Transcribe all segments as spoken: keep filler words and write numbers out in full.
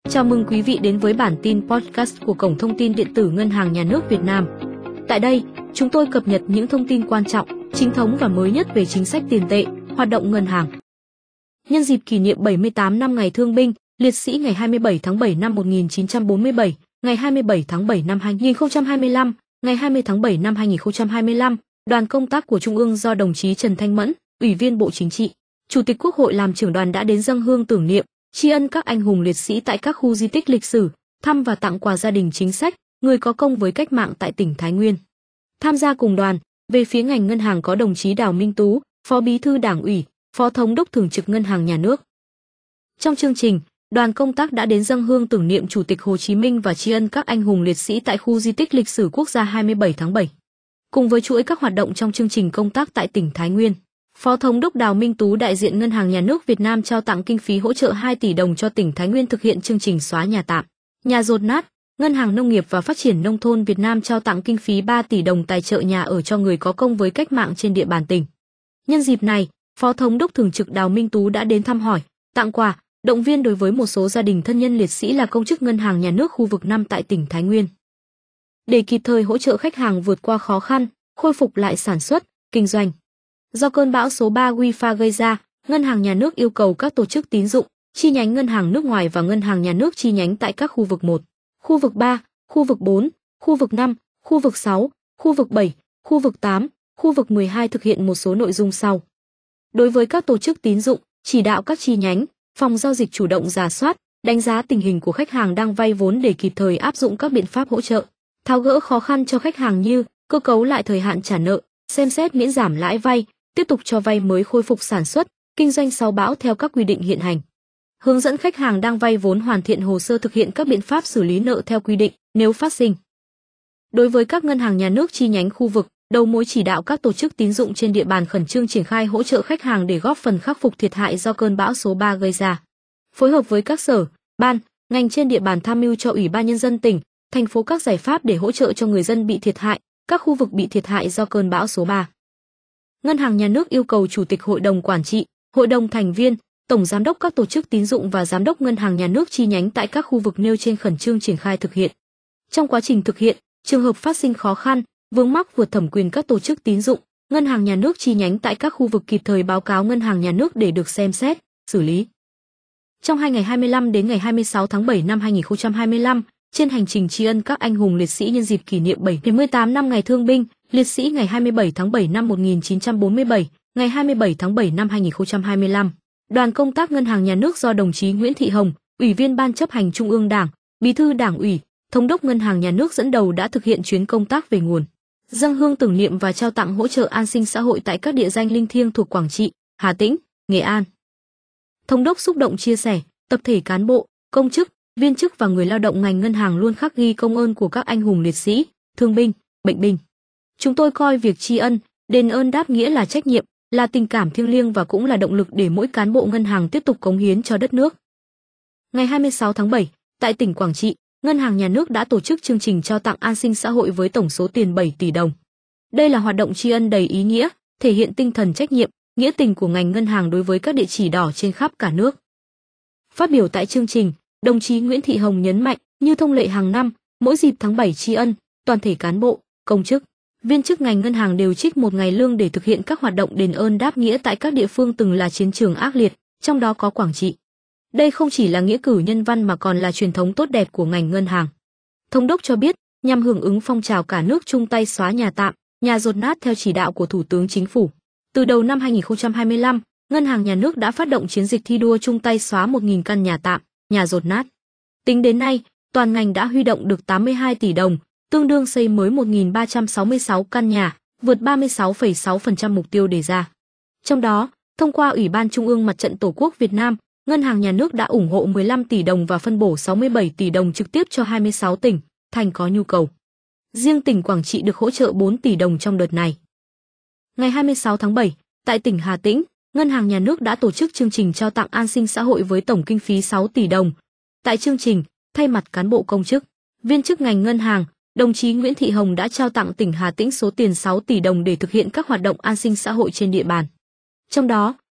Chào mừng quý vị đến với bản tin podcast của Cổng Thông tin Điện tử Ngân hàng Nhà nước Việt Nam. Tại đây, chúng tôi cập nhật những thông tin quan trọng, chính thống và mới nhất về chính sách tiền tệ, hoạt động ngân hàng. Nhân dịp kỷ niệm bảy mươi tám năm Ngày Thương binh, Liệt sĩ ngày hai mươi bảy tháng bảy năm một nghìn chín trăm bốn mươi bảy, ngày hai mươi bảy tháng bảy năm hai nghìn không trăm hai mươi lăm, ngày hai mươi tháng bảy năm hai nghìn không trăm hai mươi lăm, đoàn công tác của Trung ương do đồng chí Trần Thanh Mẫn, Ủy viên Bộ Chính trị, Chủ tịch Quốc hội làm trưởng đoàn đã đến dâng hương tưởng niệm, tri ân các anh hùng liệt sĩ tại các khu di tích lịch sử, thăm và tặng quà gia đình chính sách, người có công với cách mạng tại tỉnh Thái Nguyên. Tham gia cùng đoàn, về phía ngành ngân hàng có đồng chí Đào Minh Tú, Phó Bí thư Đảng ủy, Phó Thống đốc Thường trực Ngân hàng Nhà nước. Trong chương trình, đoàn công tác đã đến dâng hương tưởng niệm Chủ tịch Hồ Chí Minh và tri ân các anh hùng liệt sĩ tại khu di tích lịch sử quốc gia hai mươi bảy tháng bảy. Cùng với chuỗi các hoạt động trong chương trình công tác tại tỉnh Thái Nguyên, Phó Thống đốc Đào Minh Tú đại diện Ngân hàng Nhà nước Việt Nam trao tặng kinh phí hỗ trợ hai tỷ đồng cho tỉnh Thái Nguyên thực hiện chương trình xóa nhà tạm, nhà dột nát. Ngân hàng Nông nghiệp và Phát triển Nông thôn Việt Nam trao tặng kinh phí ba tỷ đồng tài trợ nhà ở cho người có công với cách mạng trên địa bàn tỉnh. Nhân dịp này, Phó Thống đốc Thường trực Đào Minh Tú đã đến thăm hỏi, tặng quà, động viên đối với một số gia đình thân nhân liệt sĩ là công chức Ngân hàng Nhà nước khu vực năm tại tỉnh Thái Nguyên. Để kịp thời hỗ trợ khách hàng vượt qua khó khăn, khôi phục lại sản xuất, kinh doanh. Do cơn bão số ba Wifa gây ra, Ngân hàng Nhà nước yêu cầu các tổ chức tín dụng, chi nhánh ngân hàng nước ngoài và Ngân hàng Nhà nước chi nhánh tại các khu vực một, khu vực ba, khu vực bốn, khu vực năm, khu vực sáu, khu vực bảy, khu vực tám, khu vực mười hai thực hiện một số nội dung sau. Đối với các tổ chức tín dụng, chỉ đạo các chi nhánh, phòng giao dịch chủ động rà soát, đánh giá tình hình của khách hàng đang vay vốn để kịp thời áp dụng các biện pháp hỗ trợ, tháo gỡ khó khăn cho khách hàng như cơ cấu lại thời hạn trả nợ, xem xét miễn giảm lãi vay, tiếp tục cho vay mới khôi phục sản xuất, kinh doanh sau bão theo các quy định hiện hành. Hướng dẫn khách hàng đang vay vốn hoàn thiện hồ sơ thực hiện các biện pháp xử lý nợ theo quy định nếu phát sinh. Đối với các ngân hàng nhà nước chi nhánh khu vực, đầu mối chỉ đạo các tổ chức tín dụng trên địa bàn khẩn trương triển khai hỗ trợ khách hàng để góp phần khắc phục thiệt hại do cơn bão số ba gây ra. Phối hợp với các sở, ban, ngành trên địa bàn tham mưu cho Ủy ban Nhân dân tỉnh, thành phố các giải pháp để hỗ trợ cho người dân bị thiệt hại, các khu vực bị thiệt hại do cơn bão số ba. Ngân hàng Nhà nước yêu cầu Chủ tịch Hội đồng Quản trị, Hội đồng thành viên, Tổng Giám đốc các tổ chức tín dụng và Giám đốc Ngân hàng Nhà nước chi nhánh tại các khu vực nêu trên khẩn trương triển khai thực hiện. Trong quá trình thực hiện, trường hợp phát sinh khó khăn, vướng mắc vượt thẩm quyền các tổ chức tín dụng, Ngân hàng Nhà nước chi nhánh tại các khu vực kịp thời báo cáo Ngân hàng Nhà nước để được xem xét, xử lý. Trong hai ngày hai mươi lăm đến ngày hai mươi sáu tháng bảy năm hai nghìn không trăm hai mươi lăm, trên hành trình tri ân các anh hùng liệt sĩ nhân dịp kỷ niệm bảy mươi tám năm Ngày Thương binh, Liệt sĩ ngày hai mươi bảy tháng bảy năm một nghìn chín trăm bốn mươi bảy, ngày hai mươi bảy tháng bảy năm hai nghìn không trăm hai mươi lăm, đoàn công tác Ngân hàng Nhà nước do đồng chí Nguyễn Thị Hồng, Ủy viên Ban chấp hành Trung ương Đảng, Bí thư Đảng ủy, Thống đốc Ngân hàng Nhà nước dẫn đầu đã thực hiện chuyến công tác về nguồn, dâng hương tưởng niệm và trao tặng hỗ trợ an sinh xã hội tại các địa danh linh thiêng thuộc Quảng Trị, Hà Tĩnh, Nghệ An. Thống đốc xúc động chia sẻ, tập thể cán bộ, công chức, viên chức và người lao động ngành ngân hàng luôn khắc ghi công ơn của các anh hùng liệt sĩ, thương binh, bệnh binh. Chúng tôi coi việc tri ân, đền ơn đáp nghĩa là trách nhiệm, là tình cảm thiêng liêng và cũng là động lực để mỗi cán bộ ngân hàng tiếp tục cống hiến cho đất nước. Ngày hai mươi sáu tháng bảy, tại tỉnh Quảng Trị, Ngân hàng Nhà nước đã tổ chức chương trình trao tặng an sinh xã hội với tổng số tiền bảy tỷ đồng. Đây là hoạt động tri ân đầy ý nghĩa, thể hiện tinh thần trách nhiệm, nghĩa tình của ngành ngân hàng đối với các địa chỉ đỏ trên khắp cả nước. Phát biểu tại chương trình, đồng chí Nguyễn Thị Hồng nhấn mạnh, như thông lệ hàng năm, mỗi dịp tháng bảy tri ân, toàn thể cán bộ, công chức, viên chức ngành ngân hàng đều trích một ngày lương để thực hiện các hoạt động đền ơn đáp nghĩa tại các địa phương từng là chiến trường ác liệt, trong đó có Quảng Trị. Đây không chỉ là nghĩa cử nhân văn mà còn là truyền thống tốt đẹp của ngành ngân hàng. Thống đốc cho biết, nhằm hưởng ứng phong trào cả nước chung tay xóa nhà tạm, nhà dột nát theo chỉ đạo của Thủ tướng Chính phủ, từ đầu năm hai nghìn không trăm hai mươi lăm, Ngân hàng Nhà nước đã phát động chiến dịch thi đua chung tay xóa một nghìn căn nhà tạm, nhà dột nát. Tính đến nay, toàn ngành đã huy động được tám mươi hai tỷ đồng, tương đương xây mới một nghìn ba trăm sáu mươi sáu căn nhà, vượt ba mươi sáu phẩy sáu phần trăm mục tiêu đề ra. Trong đó, thông qua Ủy ban Trung ương Mặt trận Tổ quốc Việt Nam, Ngân hàng Nhà nước đã ủng hộ mười lăm tỷ đồng và phân bổ sáu mươi bảy tỷ đồng trực tiếp cho hai mươi sáu tỉnh, thành có nhu cầu. Riêng tỉnh Quảng Trị được hỗ trợ bốn tỷ đồng trong đợt này. Ngày hai mươi sáu tháng bảy, tại tỉnh Hà Tĩnh, Ngân hàng Nhà nước đã tổ chức chương trình trao tặng an sinh xã hội với tổng kinh phí sáu tỷ đồng. Tại chương trình, thay mặt cán bộ công chức, viên chức ngành ngân hàng, đồng chí Nguyễn Thị Hồng đã trao tặng tỉnh Hà Tĩnh số tiền sáu tỷ đồng để thực hiện các hoạt động an sinh xã hội trên địa bàn. Trong đó,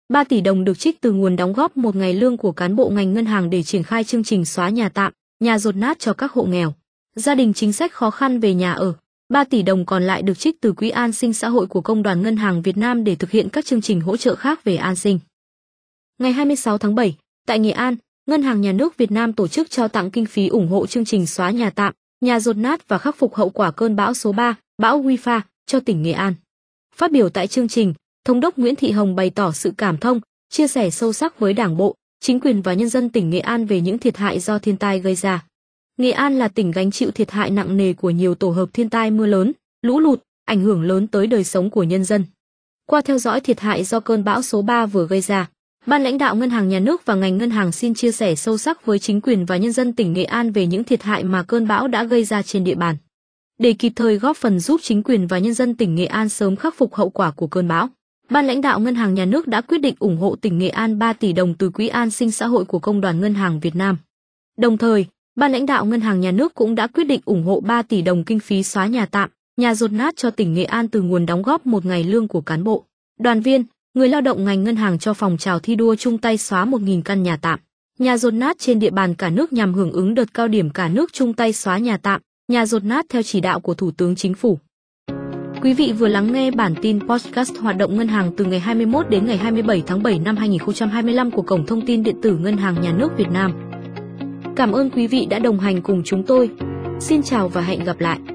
ba tỷ đồng được trích từ nguồn đóng góp một ngày lương của cán bộ ngành ngân hàng để triển khai chương trình xóa nhà tạm, nhà dột nát cho các hộ nghèo, gia đình chính sách khó khăn về nhà ở. ba tỷ đồng còn lại được trích từ Quỹ an sinh xã hội của Công đoàn Ngân hàng Việt Nam để thực hiện các chương trình hỗ trợ khác về an sinh. Ngày hai mươi sáu tháng bảy, tại Nghệ An, Ngân hàng Nhà nước Việt Nam tổ chức trao tặng kinh phí ủng hộ chương trình xóa nhà tạm, nhà dột nát và khắc phục hậu quả cơn bão số ba, bão Wifa, cho tỉnh Nghệ An. Phát biểu tại chương trình, Thống đốc Nguyễn Thị Hồng bày tỏ sự cảm thông, chia sẻ sâu sắc với Đảng bộ, chính quyền và nhân dân tỉnh Nghệ An về những thiệt hại do thiên tai gây ra. Nghệ An là tỉnh gánh chịu thiệt hại nặng nề của nhiều tổ hợp thiên tai mưa lớn, lũ lụt, ảnh hưởng lớn tới đời sống của nhân dân. Qua theo dõi thiệt hại do cơn bão số ba vừa gây ra, Ban lãnh đạo Ngân hàng Nhà nước và ngành ngân hàng xin chia sẻ sâu sắc với chính quyền và nhân dân tỉnh Nghệ An về những thiệt hại mà cơn bão đã gây ra trên địa bàn. Để kịp thời góp phần giúp chính quyền và nhân dân tỉnh Nghệ An sớm khắc phục hậu quả của cơn bão, Ban lãnh đạo Ngân hàng Nhà nước đã quyết định ủng hộ tỉnh Nghệ An ba tỷ đồng từ Quỹ an sinh xã hội của Công đoàn Ngân hàng Việt Nam. Đồng thời, Ban lãnh đạo Ngân hàng Nhà nước cũng đã quyết định ủng hộ ba tỷ đồng kinh phí xóa nhà tạm, nhà dột nát cho tỉnh Nghệ An từ nguồn đóng góp một ngày lương của cán bộ, đoàn viên, người lao động ngành ngân hàng cho phong trào thi đua chung tay xóa một nghìn căn nhà tạm, nhà dột nát trên địa bàn cả nước nhằm hưởng ứng đợt cao điểm cả nước chung tay xóa nhà tạm, nhà dột nát theo chỉ đạo của Thủ tướng Chính phủ. Quý vị vừa lắng nghe bản tin podcast hoạt động ngân hàng từ ngày hai mươi mốt đến ngày hai mươi bảy tháng bảy năm hai nghìn không trăm hai mươi lăm của Cổng Thông tin Điện tử Ngân hàng Nhà nước Việt Nam. Cảm ơn quý vị đã đồng hành cùng chúng tôi. Xin chào và hẹn gặp lại.